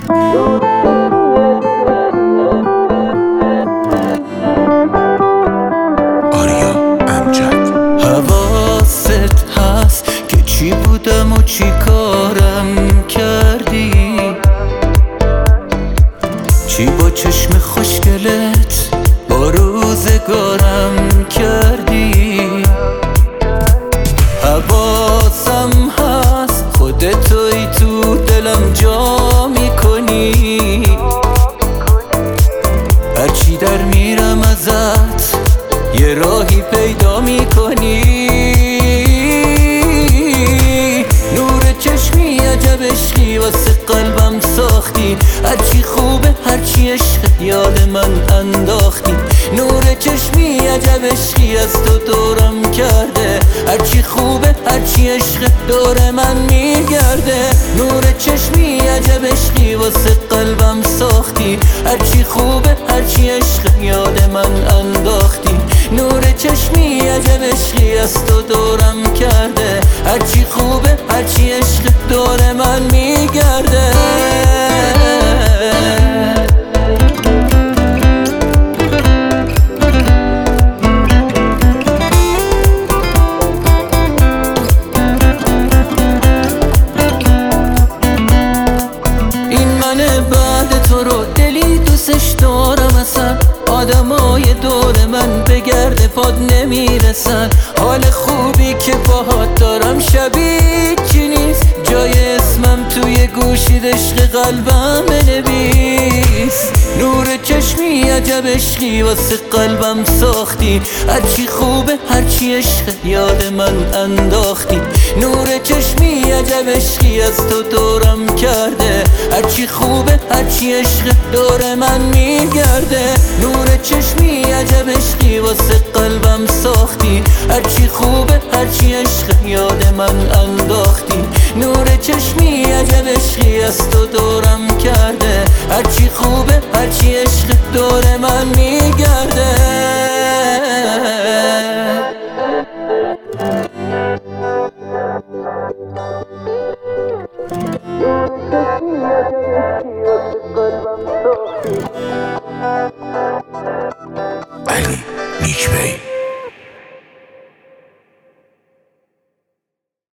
حواست هست که چی بودم و چی کارم کردی، چی با چشم خوشگلت با روزگارم کردی. حواسم هست خودتوی تو دلم جا میکنی، هرچی در میرم ازت یه راهی پیدا میکنی. نور چشمی عجب عشقی واسه قلبم ساختی، هرچی خوبه هرچی عشق یاد من انداختی. نور چشمی عجب عشقی از تو دورم کرده، هرچی خوبه هرچی عشق دور من میگرده. نور چشمی عجب عشقی واسه قلبم ساختی، هرچی خوبه هرچی عشق یاد من انداختی. نور چشمی عجب عشقی از تو دورم کرده، هرچی خوبه هرچی عشق دور من میگرده. این من بعد تو رو دلی دوستش دارم، اصلا آدمای دور من به گرد پاد نمیرسن. حال خوبی که باهات دارم شبیه چی نیست، جای اسمم توی گوشی عشق قلبم بنویس. نور چشمی عجب عشقی واسه قلبم ساختی، هرچی خوبه هرچی عشق یاد من انداختی. نور چشمی عجب عشقی از تو دورم کرده، هرچی خوبه هرچی عشق دور من میگرده. نور چشمی عجب عشقی واسه قلبم ساختی، هرچی خوبه هرچی عشق یاد من